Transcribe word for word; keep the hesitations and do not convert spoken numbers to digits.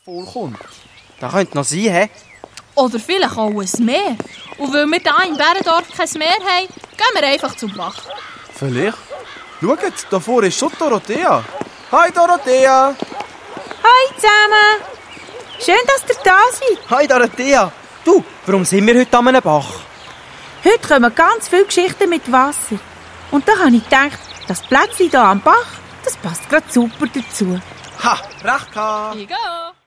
vollkommt. Das könnte noch sein, hä? Oder vielleicht auch ein Meer. Und weil wir hier im Bärendorf kein Meer haben, gehen wir einfach zum Bach. Vielleicht. Schaut, da vorne ist schon Dorothea. Hi Dorothea! Hi zusammen! Schön, dass ihr da seid. Hi Dorothea! Du, warum sind wir heute an einem Bach? Heute kommen ganz viele Geschichten mit Wasser. Und da habe ich gedacht, das Plätzchen hier am Bach, das passt gerade super dazu. Ha, recht gehabt! Ich gehe.